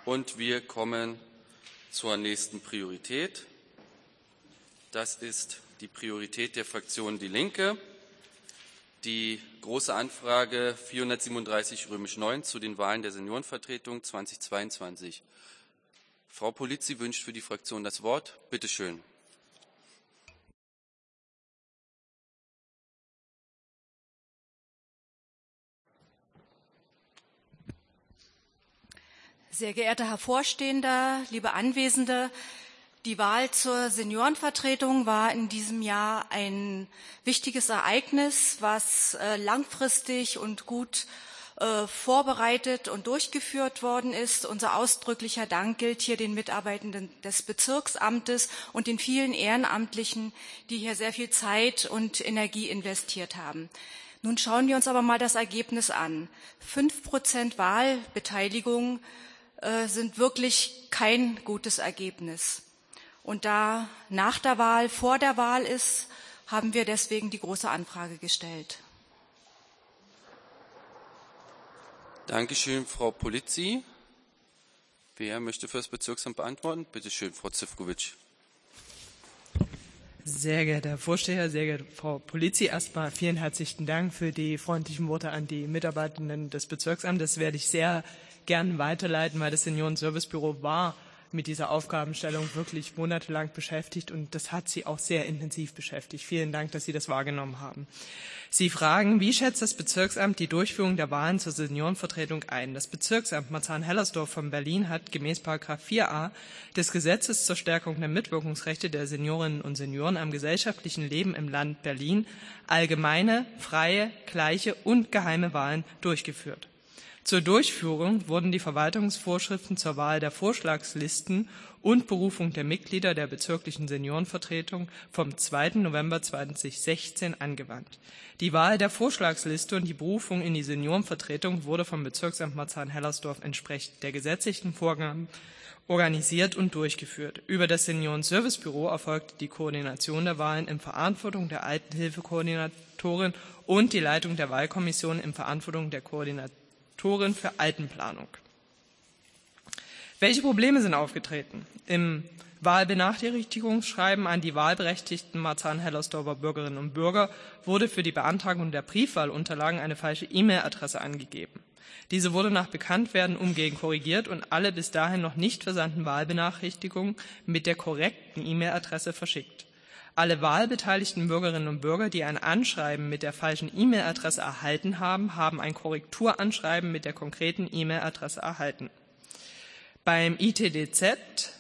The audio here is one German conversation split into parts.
Und wir kommen zur nächsten Priorität. Das ist die Priorität der Fraktion Die Linke. Die Große Anfrage 437 IX zu den Wahlen der Seniorenvertretung 2022. Frau Polizzi wünscht für die Fraktion das Wort. Bitte schön. Sehr geehrter Herr Vorstehender, liebe Anwesende, die Wahl zur Seniorenvertretung war in diesem Jahr ein wichtiges Ereignis, was langfristig und gut vorbereitet und durchgeführt worden ist. Unser ausdrücklicher Dank gilt hier den Mitarbeitenden des Bezirksamtes und den vielen Ehrenamtlichen, die hier sehr viel Zeit und Energie investiert haben. Nun schauen wir uns aber mal das Ergebnis an. 5% Wahlbeteiligung sind wirklich kein gutes Ergebnis. Und da nach der Wahl, vor der Wahl ist, haben wir deswegen die Große Anfrage gestellt. Dankeschön, Frau Polizzi. Wer möchte für das Bezirksamt beantworten? Bitte schön, Frau Zivkovic. Sehr geehrter Herr Vorsteher, sehr geehrte Frau Polizzi, erstmal vielen herzlichen Dank für die freundlichen Worte an die Mitarbeitenden des Bezirksamtes. Das werde ich sehr gern weiterleiten, weil das Seniorenservicebüro war mit dieser Aufgabenstellung wirklich monatelang beschäftigt und das hat Sie auch sehr intensiv beschäftigt. Vielen Dank, dass Sie das wahrgenommen haben. Sie fragen, wie schätzt das Bezirksamt die Durchführung der Wahlen zur Seniorenvertretung ein? Das Bezirksamt Marzahn-Hellersdorf von Berlin hat gemäß § 4a des Gesetzes zur Stärkung der Mitwirkungsrechte der Seniorinnen und Senioren am gesellschaftlichen Leben im Land Berlin allgemeine, freie, gleiche und geheime Wahlen durchgeführt. Zur Durchführung wurden die Verwaltungsvorschriften zur Wahl der Vorschlagslisten und Berufung der Mitglieder der bezirklichen Seniorenvertretung vom 2. November 2016 angewandt. Die Wahl der Vorschlagsliste und die Berufung in die Seniorenvertretung wurde vom Bezirksamt Marzahn-Hellersdorf entsprechend der gesetzlichen Vorgaben organisiert und durchgeführt. Über das Seniorenservicebüro erfolgte die Koordination der Wahlen in Verantwortung der Altenhilfekoordinatorin und die Leitung der Wahlkommission in Verantwortung der Koordinatorin für Altenplanung. Welche Probleme sind aufgetreten? Im Wahlbenachrichtigungsschreiben an die wahlberechtigten Marzahn-Hellersdorfer Bürgerinnen und Bürger wurde für die Beantragung der Briefwahlunterlagen eine falsche E-Mail-Adresse angegeben. Diese wurde nach Bekanntwerden umgehend korrigiert und alle bis dahin noch nicht versandten Wahlbenachrichtigungen mit der korrekten E-Mail-Adresse verschickt. Alle wahlbeteiligten Bürgerinnen und Bürger, die ein Anschreiben mit der falschen E-Mail-Adresse erhalten haben, haben ein Korrekturanschreiben mit der konkreten E-Mail-Adresse erhalten. Beim ITDZ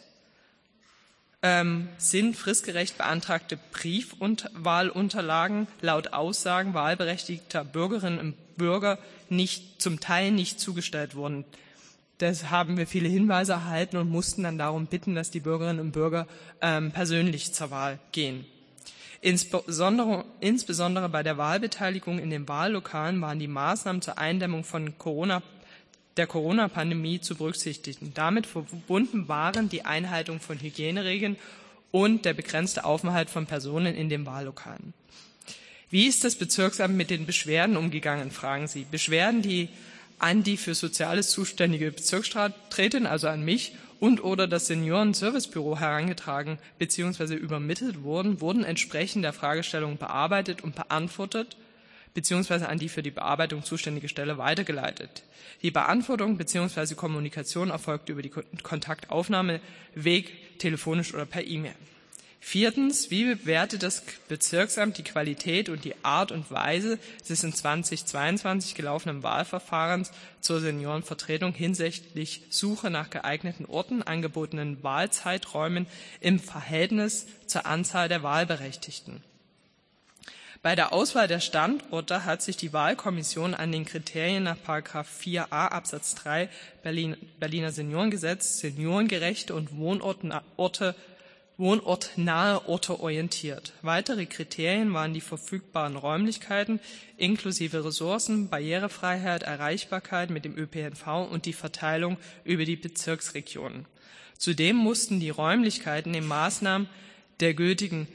sind fristgerecht beantragte Briefwahlunterlagen laut Aussagen wahlberechtigter Bürgerinnen und Bürger zum Teil nicht zugestellt worden. Das haben wir viele Hinweise erhalten und mussten dann darum bitten, dass die Bürgerinnen und Bürger persönlich zur Wahl gehen. Insbesondere bei der Wahlbeteiligung in den Wahllokalen waren die Maßnahmen zur Eindämmung von der Corona-Pandemie zu berücksichtigen. Damit verbunden waren die Einhaltung von Hygieneregeln und der begrenzte Aufenthalt von Personen in den Wahllokalen. Wie ist das Bezirksamt mit den Beschwerden umgegangen, fragen Sie. Beschwerden, die an die für Soziales zuständige Bezirksrätin, also an mich, und oder das Seniorenservicebüro herangetragen bzw. übermittelt wurden entsprechend der Fragestellung bearbeitet und beantwortet bzw. an die für die Bearbeitung zuständige Stelle weitergeleitet. Die Beantwortung bzw. Kommunikation erfolgt über die Kontaktaufnahmeweg, telefonisch oder per E-Mail. Viertens, wie bewertet das Bezirksamt die Qualität und die Art und Weise des in 2022 gelaufenen Wahlverfahrens zur Seniorenvertretung hinsichtlich Suche nach geeigneten Orten, angebotenen Wahlzeiträumen im Verhältnis zur Anzahl der Wahlberechtigten? Bei der Auswahl der Standorte hat sich die Wahlkommission an den Kriterien nach § 4a Absatz 3 Berliner Seniorengesetz seniorengerechte und wohnortnahe Orte orientiert. Weitere Kriterien waren die verfügbaren Räumlichkeiten inklusive Ressourcen, Barrierefreiheit, Erreichbarkeit mit dem ÖPNV und die Verteilung über die Bezirksregionen. Zudem mussten die Räumlichkeiten den Maßnahmen der gültigen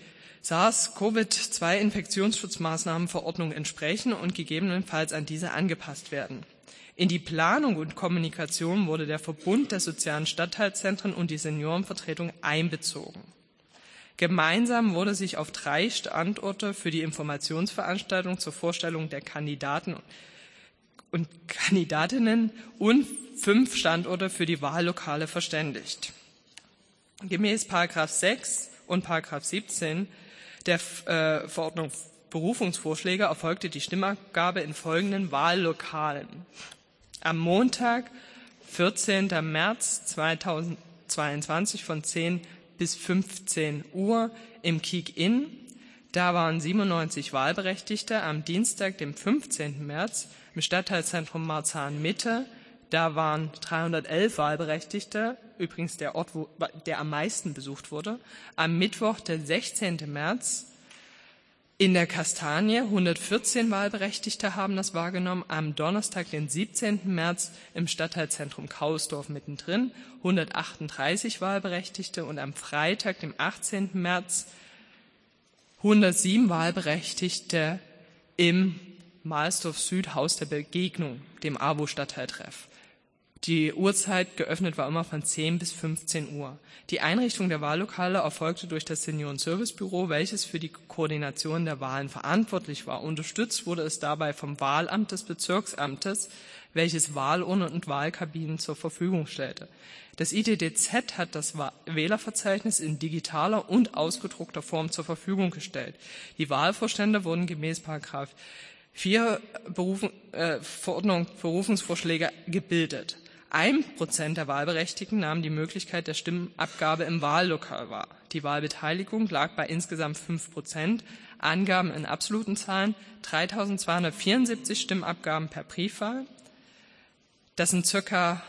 SARS-CoV-2-Infektionsschutzmaßnahmenverordnung entsprechen und gegebenenfalls an diese angepasst werden. In die Planung und Kommunikation wurde der Verbund der sozialen Stadtteilzentren und die Seniorenvertretung einbezogen. Gemeinsam wurde sich auf 3 Standorte für die Informationsveranstaltung zur Vorstellung der Kandidaten und Kandidatinnen und 5 Standorte für die Wahllokale verständigt. Gemäß § 6 und § 17 der Verordnung Berufungsvorschläge erfolgte die Stimmabgabe in folgenden Wahllokalen. Am Montag, 14. März 2022 von 10 bis 15 Uhr im Kick-In. Da waren 97 Wahlberechtigte. Am Dienstag, dem 15. März, im Stadtteilzentrum Marzahn-Mitte. Da waren 311 Wahlberechtigte, übrigens der Ort, der am meisten besucht wurde. Am Mittwoch, der 16. März, in der Kastanie, 114 Wahlberechtigte haben das wahrgenommen. Am Donnerstag, den 17. März, im Stadtteilzentrum Kausdorf mittendrin, 138 Wahlberechtigte. Und am Freitag, dem 18. März, 107 Wahlberechtigte im Mahlsdorf Süd, Haus der Begegnung, dem AWO-Stadtteiltreff. Die Uhrzeit geöffnet war immer von 10 bis 15 Uhr. Die Einrichtung der Wahllokale erfolgte durch das Senioren-Service-Büro, welches für die Koordination der Wahlen verantwortlich war. Unterstützt wurde es dabei vom Wahlamt des Bezirksamtes, welches Wahlurnen und Wahlkabinen zur Verfügung stellte. Das ITDZ hat das Wählerverzeichnis in digitaler und ausgedruckter Form zur Verfügung gestellt. Die Wahlvorstände wurden gemäß § 4 Verordnung Berufungsvorschläge gebildet. 1% der Wahlberechtigten nahmen die Möglichkeit der Stimmabgabe im Wahllokal wahr. Die Wahlbeteiligung lag bei insgesamt 5%. Angaben in absoluten Zahlen: 3.274 Stimmabgaben per Briefwahl. Das sind circa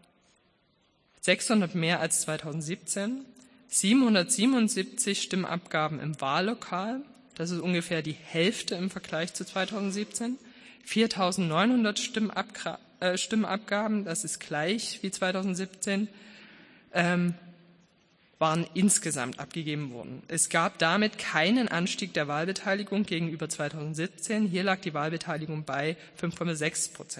600 mehr als 2017. 777 Stimmabgaben im Wahllokal. Das ist ungefähr die Hälfte im Vergleich zu 2017. 4.900 Stimmabgaben, das ist gleich wie 2017, waren insgesamt abgegeben worden. Es gab damit keinen Anstieg der Wahlbeteiligung gegenüber 2017. Hier lag die Wahlbeteiligung bei 5,6%.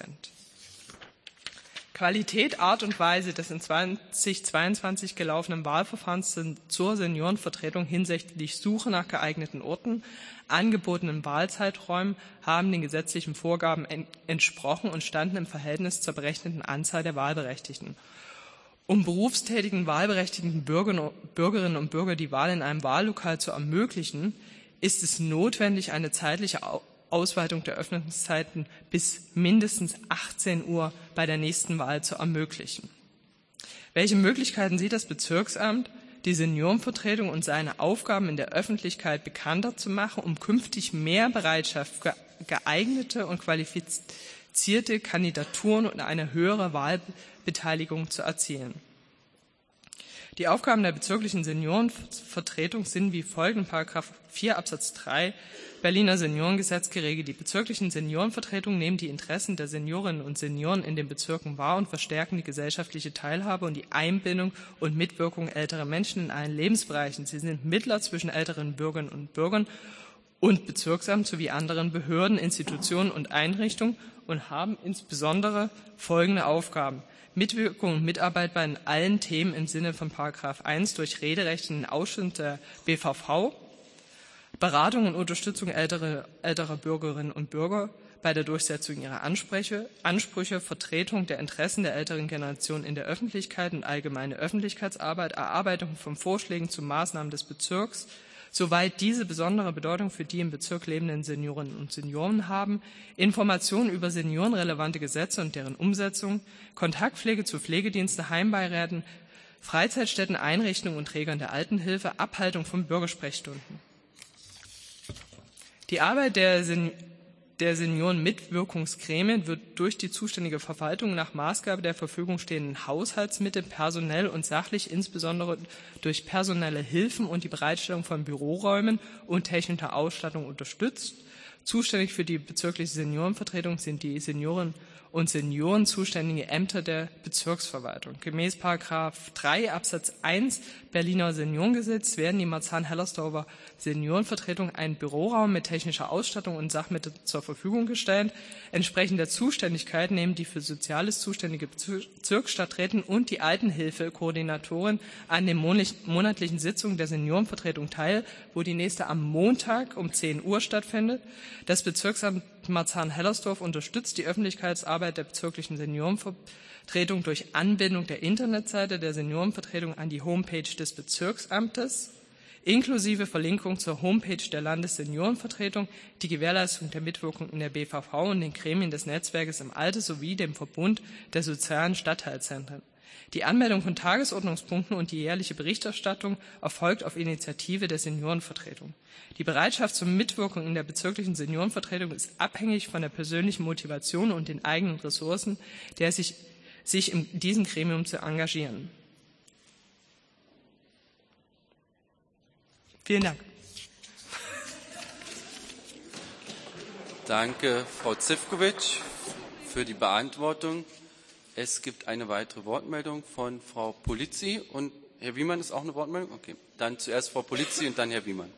Qualität, Art und Weise des in 2022 gelaufenen Wahlverfahrens zur Seniorenvertretung hinsichtlich Suche nach geeigneten Orten, angebotenen Wahlzeiträumen haben den gesetzlichen Vorgaben entsprochen und standen im Verhältnis zur berechneten Anzahl der Wahlberechtigten. Um berufstätigen wahlberechtigten Bürgerinnen und Bürgern die Wahl in einem Wahllokal zu ermöglichen, ist es notwendig, eine zeitliche Ausweitung der Öffnungszeiten bis mindestens 18 Uhr bei der nächsten Wahl zu ermöglichen. Welche Möglichkeiten sieht das Bezirksamt, die Seniorenvertretung und seine Aufgaben in der Öffentlichkeit bekannter zu machen, um künftig mehr Bereitschaft für geeignete und qualifizierte Kandidaturen und eine höhere Wahlbeteiligung zu erzielen? Die Aufgaben der bezirklichen Seniorenvertretung sind wie folgt in § 4 Absatz 3 Berliner Seniorengesetz geregelt. Die bezirklichen Seniorenvertretungen nehmen die Interessen der Seniorinnen und Senioren in den Bezirken wahr und verstärken die gesellschaftliche Teilhabe und die Einbindung und Mitwirkung älterer Menschen in allen Lebensbereichen. Sie sind Mittler zwischen älteren Bürgerinnen und Bürgern und Bezirksamt sowie anderen Behörden, Institutionen und Einrichtungen und haben insbesondere folgende Aufgaben: Mitwirkung und Mitarbeit bei allen Themen im Sinne von § 1 durch Rederecht in den Ausschüssen der BVV, Beratung und Unterstützung älterer Bürgerinnen und Bürger bei der Durchsetzung ihrer Ansprüche, Vertretung der Interessen der älteren Generation in der Öffentlichkeit und allgemeine Öffentlichkeitsarbeit, Erarbeitung von Vorschlägen zu Maßnahmen des Bezirks, soweit diese besondere Bedeutung für die im Bezirk lebenden Seniorinnen und Senioren haben, Informationen über seniorenrelevante Gesetze und deren Umsetzung, Kontaktpflege zu Pflegediensten, Heimbeiräten, Freizeitstätten, Einrichtungen und Trägern der Altenhilfe, Abhaltung von Bürgersprechstunden. Die Arbeit der Seniorenmitwirkungsgremien wird durch die zuständige Verwaltung nach Maßgabe der Verfügung stehenden Haushaltsmittel personell und sachlich insbesondere durch personelle Hilfen und die Bereitstellung von Büroräumen und technischer Ausstattung unterstützt. Zuständig für die bezirkliche Seniorenvertretung sind die Senioren- und Senioren zuständige Ämter der Bezirksverwaltung. Gemäß § 3 Absatz 1 Berliner Seniorengesetz werden die Marzahn-Hellersdorfer Seniorenvertretung einen Büroraum mit technischer Ausstattung und Sachmitteln zur Verfügung gestellt. Entsprechend der Zuständigkeit nehmen die für Soziales zuständige Bezirksstadträtin und die Altenhilfe-Koordinatorin an den monatlichen Sitzungen der Seniorenvertretung teil, wo die nächste am Montag um 10 Uhr stattfindet. Das Bezirksamt Marzahn-Hellersdorf unterstützt die Öffentlichkeitsarbeit der bezirklichen Seniorenvertretung durch Anbindung der Internetseite der Seniorenvertretung an die Homepage des Bezirksamtes, inklusive Verlinkung zur Homepage der Landesseniorenvertretung, die Gewährleistung der Mitwirkung in der BVV und den Gremien des Netzwerkes im Alters sowie dem Verbund der sozialen Stadtteilzentren. Die Anmeldung von Tagesordnungspunkten und die jährliche Berichterstattung erfolgt auf Initiative der Seniorenvertretung. Die Bereitschaft zur Mitwirkung in der bezirklichen Seniorenvertretung ist abhängig von der persönlichen Motivation und den eigenen Ressourcen, der sich in diesem Gremium zu engagieren. Vielen Dank. Danke, Frau Zivkovic, für die Beantwortung. Es gibt eine weitere Wortmeldung von Frau Polizzi und Herr Wiemann ist auch eine Wortmeldung? Okay, dann zuerst Frau Polizzi und dann Herr Wiemann.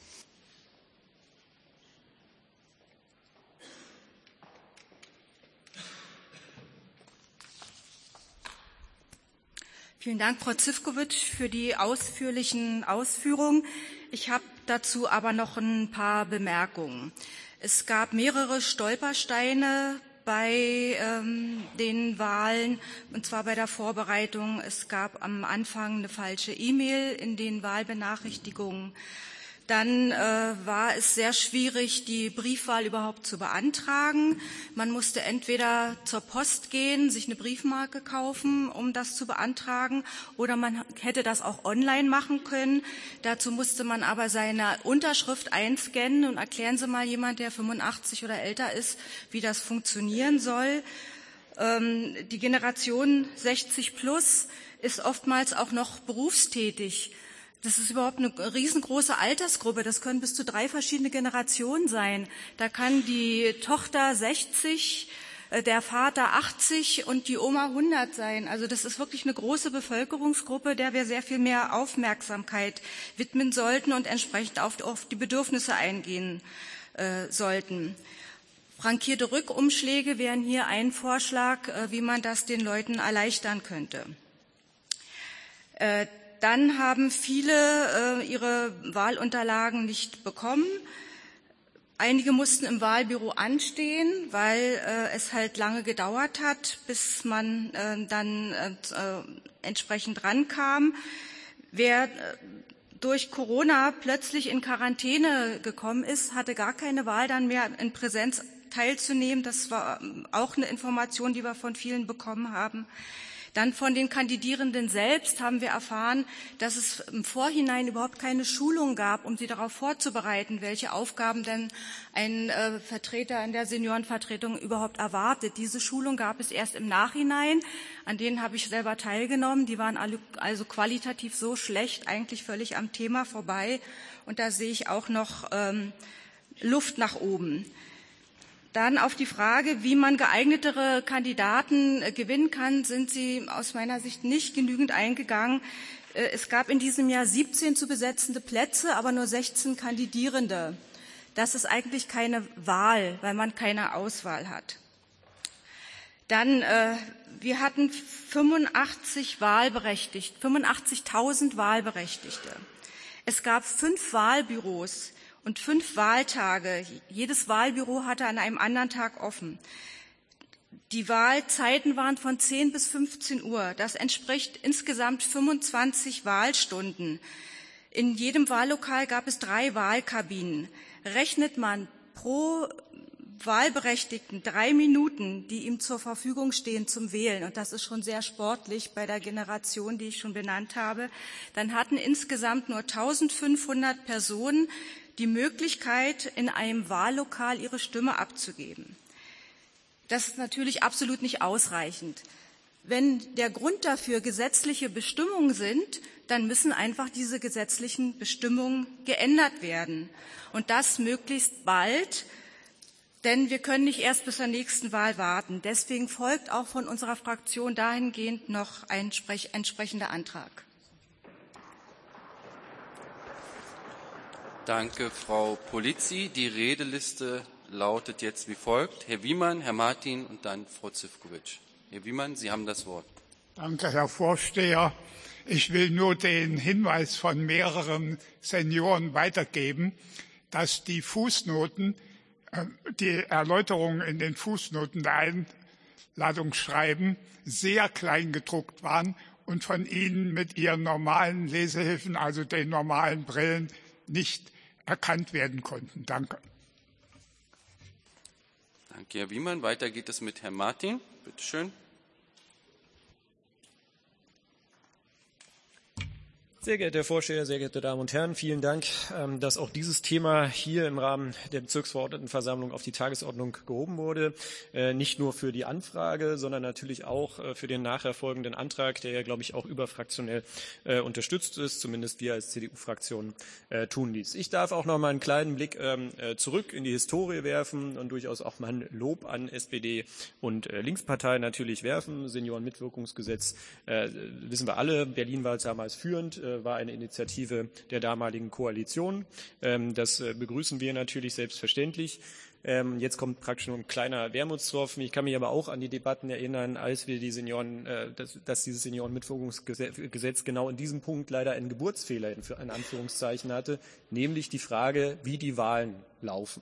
Vielen Dank, Frau Zivkovic, für die ausführlichen Ausführungen. Ich habe dazu aber noch ein paar Bemerkungen. Es gab mehrere Stolpersteine bei den Wahlen, und zwar bei der Vorbereitung. Es gab am Anfang eine falsche E-Mail in den Wahlbenachrichtigungen. Dann war es sehr schwierig, die Briefwahl überhaupt zu beantragen. Man musste entweder zur Post gehen, sich eine Briefmarke kaufen, um das zu beantragen, oder man hätte das auch online machen können. Dazu musste man aber seine Unterschrift einscannen. Und erklären Sie mal jemand, der 85 oder älter ist, wie das funktionieren soll. Die Generation 60 plus ist oftmals auch noch berufstätig. Das ist überhaupt eine riesengroße Altersgruppe. Das können bis zu 3 verschiedene Generationen sein. Da kann die Tochter 60, der Vater 80 und die Oma 100 sein. Also das ist wirklich eine große Bevölkerungsgruppe, der wir sehr viel mehr Aufmerksamkeit widmen sollten und entsprechend auf die Bedürfnisse eingehen sollten. Frankierte Rückumschläge wären hier ein Vorschlag, wie man das den Leuten erleichtern könnte. Dann haben viele ihre Wahlunterlagen nicht bekommen. Einige mussten im Wahlbüro anstehen, weil es halt lange gedauert hat, bis man dann entsprechend rankam. Wer durch Corona plötzlich in Quarantäne gekommen ist, hatte gar keine Wahl dann mehr in Präsenz teilzunehmen. Das war auch eine Information, die wir von vielen bekommen haben. Dann von den Kandidierenden selbst haben wir erfahren, dass es im Vorhinein überhaupt keine Schulung gab, um sie darauf vorzubereiten, welche Aufgaben denn ein Vertreter in der Seniorenvertretung überhaupt erwartet. Diese Schulung gab es erst im Nachhinein. An denen habe ich selber teilgenommen. Die waren alle also qualitativ so schlecht, eigentlich völlig am Thema vorbei. Und da sehe ich auch noch Luft nach oben. Dann auf die Frage, wie man geeignetere Kandidaten gewinnen kann, sind Sie aus meiner Sicht nicht genügend eingegangen. Es gab in diesem Jahr 17 zu besetzende Plätze, aber nur 16 Kandidierende. Das ist eigentlich keine Wahl, weil man keine Auswahl hat. Dann, wir hatten 85.000 Wahlberechtigte. Es gab 5 Wahlbüros und 5 Wahltage. Jedes Wahlbüro hatte an einem anderen Tag offen. Die Wahlzeiten waren von 10 bis 15 Uhr. Das entspricht insgesamt 25 Wahlstunden. In jedem Wahllokal gab es 3 Wahlkabinen. Rechnet man pro Wahlberechtigten 3 Minuten, die ihm zur Verfügung stehen zum Wählen, und das ist schon sehr sportlich bei der Generation, die ich schon benannt habe, dann hatten insgesamt nur 1500 Personen die Möglichkeit, in einem Wahllokal ihre Stimme abzugeben. Das ist natürlich absolut nicht ausreichend. Wenn der Grund dafür gesetzliche Bestimmungen sind, dann müssen einfach diese gesetzlichen Bestimmungen geändert werden. Und das möglichst bald. Denn wir können nicht erst bis zur nächsten Wahl warten. Deswegen folgt auch von unserer Fraktion dahingehend noch ein entsprechender Antrag. Danke, Frau Polizzi. Die Redeliste lautet jetzt wie folgt. Herr Wiemann, Herr Martin und dann Frau Zivkovic. Herr Wiemann, Sie haben das Wort. Danke, Herr Vorsteher. Ich will nur den Hinweis von mehreren Senioren weitergeben, dass die Fußnoten, die Erläuterungen in den Fußnoten der Einladungsschreiben sehr klein gedruckt waren und von Ihnen mit Ihren normalen Lesehilfen, also den normalen Brillen, nicht erkannt werden konnten. Danke. Danke, Herr Wiemann. Weiter geht es mit Herrn Martin. Bitte schön. Sehr geehrter Herr Vorsteher, sehr geehrte Damen und Herren, vielen Dank, dass auch dieses Thema hier im Rahmen der Bezirksverordnetenversammlung auf die Tagesordnung gehoben wurde. Nicht nur für die Anfrage, sondern natürlich auch für den nachher folgenden Antrag, der ja, glaube ich, auch überfraktionell unterstützt ist. Zumindest wir als CDU-Fraktion tun dies. Ich darf auch noch mal einen kleinen Blick zurück in die Historie werfen und durchaus auch mal ein Lob an SPD und Linkspartei natürlich werfen. Seniorenmitwirkungsgesetz, wissen wir alle, Berlin war es damals führend, war eine Initiative der damaligen Koalition. Das begrüßen wir natürlich selbstverständlich. Jetzt kommt praktisch nur ein kleiner Wermutstropfen. Ich kann mich aber auch an die Debatten erinnern, als wir die Senioren, dass dieses Seniorenmitwirkungsgesetz genau in diesem Punkt leider einen Geburtsfehler in Anführungszeichen hatte, nämlich die Frage, wie die Wahlen laufen.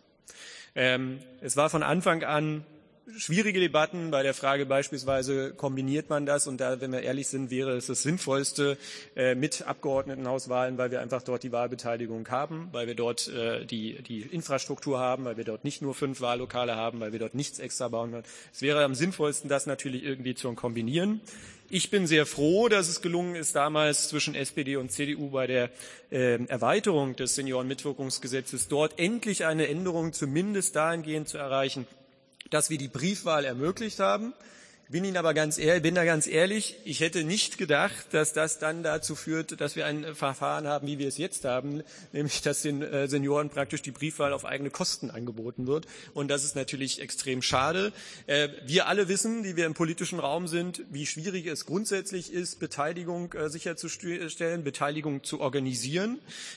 Es war von Anfang an schwierige Debatten bei der Frage beispielsweise, kombiniert man das? Und da, wenn wir ehrlich sind, wäre es das Sinnvollste mit Abgeordnetenhauswahlen, weil wir einfach dort die Wahlbeteiligung haben, weil wir dort die Infrastruktur haben, weil wir dort nicht nur 5 Wahllokale haben, weil wir dort nichts extra bauen können. Es wäre am sinnvollsten, das natürlich irgendwie zu kombinieren. Ich bin sehr froh, dass es gelungen ist, damals zwischen SPD und CDU bei der Erweiterung des Seniorenmitwirkungsgesetzes dort endlich eine Änderung zumindest dahingehend zu erreichen, dass wir die Briefwahl ermöglicht haben. Bin da ganz ehrlich, ich hätte nicht gedacht, dass das dann dazu führt, dass wir ein Verfahren haben, wie wir es jetzt haben, nämlich dass den Senioren praktisch die Briefwahl auf eigene Kosten angeboten wird. Und das ist natürlich extrem schade. Wir alle wissen, die wir im politischen Raum sind, wie schwierig es grundsätzlich ist, Beteiligung sicherzustellen, Beteiligung zu organisieren.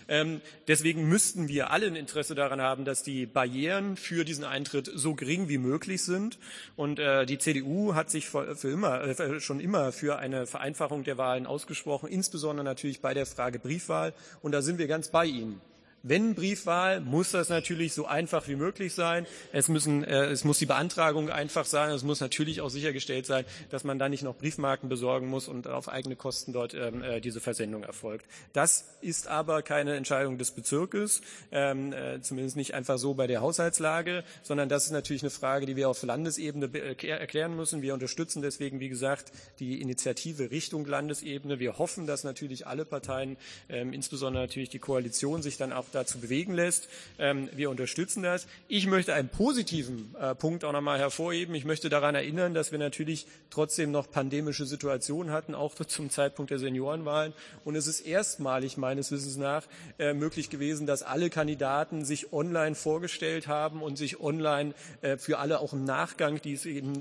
Deswegen müssten wir alle ein Interesse daran haben, dass die Barrieren für diesen Eintritt so gering wie möglich sind. Und die CDU hat sich schon immer für eine Vereinfachung der Wahlen ausgesprochen, insbesondere natürlich bei der Frage Briefwahl. Und da sind wir ganz bei Ihnen. Wenn Briefwahl, muss das natürlich so einfach wie möglich sein. Es muss die Beantragung einfach sein. Es muss natürlich auch sichergestellt sein, dass man da nicht noch Briefmarken besorgen muss und auf eigene Kosten dort diese Versendung erfolgt. Das ist aber keine Entscheidung des Bezirkes, zumindest nicht einfach so bei der Haushaltslage, sondern das ist natürlich eine Frage, die wir auf Landesebene erklären müssen. Wir unterstützen deswegen, wie gesagt, die Initiative Richtung Landesebene. Wir hoffen, dass natürlich alle Parteien, insbesondere natürlich die Koalition, sich dann auch dazu bewegen lässt. Wir unterstützen das. Ich möchte einen positiven Punkt auch nochmal hervorheben. Ich möchte daran erinnern, dass wir natürlich trotzdem noch pandemische Situationen hatten, auch zum Zeitpunkt der Seniorenwahlen. Und es ist erstmalig meines Wissens nach möglich gewesen, dass alle Kandidaten sich online vorgestellt haben und sich online für alle auch im Nachgang, die es eben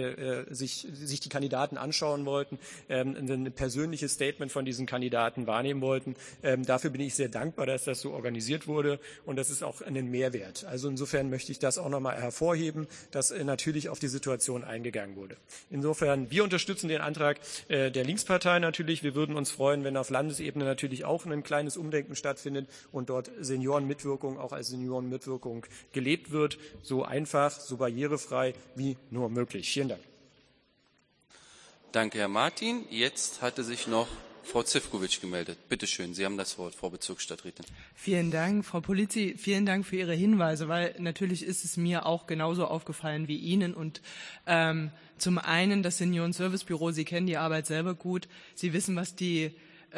sich die Kandidaten anschauen wollten, ein persönliches Statement von diesen Kandidaten wahrnehmen wollten. Dafür bin ich sehr dankbar, dass das so organisiert wurde und das ist auch ein Mehrwert. Also insofern möchte ich das auch noch mal hervorheben, dass natürlich auf die Situation eingegangen wurde. Insofern, wir unterstützen den Antrag der Linkspartei natürlich. Wir würden uns freuen, wenn auf Landesebene natürlich auch ein kleines Umdenken stattfindet und dort Seniorenmitwirkung auch als Seniorenmitwirkung gelebt wird. So einfach, so barrierefrei wie nur möglich. Vielen Dank. Danke, Herr Martin. Jetzt hatte sich noch Frau Zivkovic gemeldet. Bitte schön, Sie haben das Wort, Frau Bezirksstadträtin. Vielen Dank, Frau Polizzi. Vielen Dank für Ihre Hinweise, weil natürlich ist es mir auch genauso aufgefallen wie Ihnen. Und zum einen das Senioren-Service-Büro, Sie kennen die Arbeit selber gut. Sie wissen, was die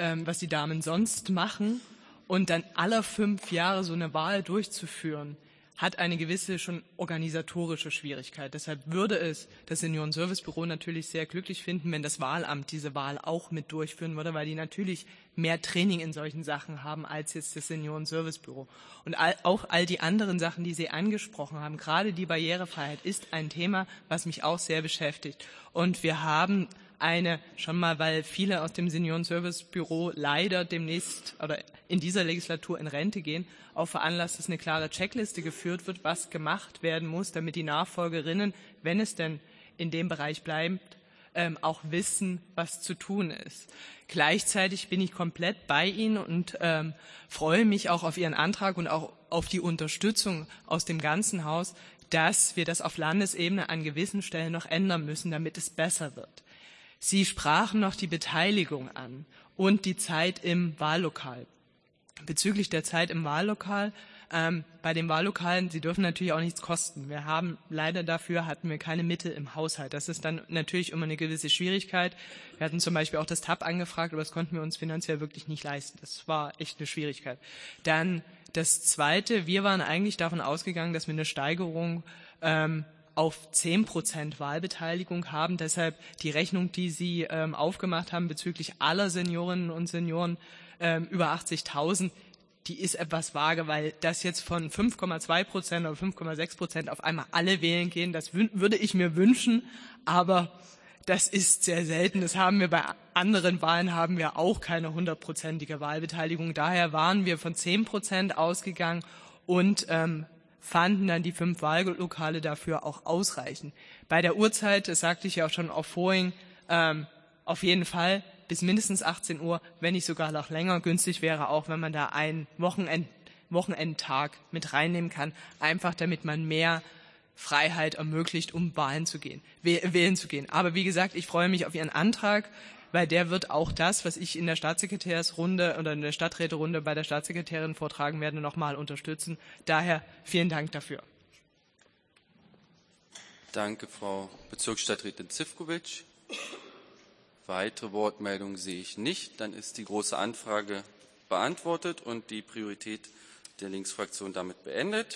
Damen sonst machen. Und dann alle 5 Jahre so eine Wahl durchzuführen, hat eine gewisse schon organisatorische Schwierigkeit. Deshalb würde es das Seniorenservicebüro natürlich sehr glücklich finden, wenn das Wahlamt diese Wahl auch mit durchführen würde, weil die natürlich mehr Training in solchen Sachen haben als jetzt das Seniorenservicebüro. Und auch all die anderen Sachen, die Sie angesprochen haben, gerade die Barrierefreiheit ist ein Thema, was mich auch sehr beschäftigt. Und wir haben schon mal, weil viele aus dem Seniorenservicebüro leider demnächst oder in dieser Legislatur in Rente gehen, auch veranlasst, dass eine klare Checkliste geführt wird, was gemacht werden muss, damit die Nachfolgerinnen, wenn es denn in dem Bereich bleibt, auch wissen, was zu tun ist. Gleichzeitig bin ich komplett bei Ihnen und freue mich auch auf Ihren Antrag und auch auf die Unterstützung aus dem ganzen Haus, dass wir das auf Landesebene an gewissen Stellen noch ändern müssen, damit es besser wird. Sie sprachen noch die Beteiligung an und die Zeit im Wahllokal. Bezüglich der Zeit im Wahllokal, bei den Wahllokalen, sie dürfen natürlich auch nichts kosten. Wir haben leider hatten wir keine Mittel im Haushalt. Das ist dann natürlich immer eine gewisse Schwierigkeit. Wir hatten zum Beispiel auch das TAP angefragt, aber das konnten wir uns finanziell wirklich nicht leisten. Das war echt eine Schwierigkeit. Dann das Zweite, wir waren eigentlich davon ausgegangen, dass wir eine Steigerung auf 10% Wahlbeteiligung haben. Deshalb die Rechnung, die Sie aufgemacht haben bezüglich aller Seniorinnen und Senioren über 80.000, die ist etwas vage, weil das jetzt von 5,2% oder 5,6% auf einmal alle wählen gehen, das würde ich mir wünschen, aber das ist sehr selten. Das haben wir bei anderen Wahlen auch keine 100%ige Wahlbeteiligung. Daher waren wir von 10% ausgegangen und fanden dann die 5 Wahllokale dafür auch ausreichend. Bei der Uhrzeit, das sagte ich ja auch schon auf vorhin, auf jeden Fall bis mindestens 18 Uhr, wenn nicht sogar noch länger. Günstig wäre auch, wenn man da einen Wochenendtag mit reinnehmen kann, einfach damit man mehr Freiheit ermöglicht, um wählen zu gehen. Aber wie gesagt, ich freue mich auf Ihren Antrag, weil der wird auch das, was ich in der Staatssekretärsrunde oder in der Stadträterunde bei der Staatssekretärin vortragen werde, nochmal unterstützen. Daher vielen Dank dafür. Danke, Frau Bezirksstadträtin Zivkovic. Weitere Wortmeldungen sehe ich nicht. Dann ist die Große Anfrage beantwortet und die Priorität der Linksfraktion damit beendet.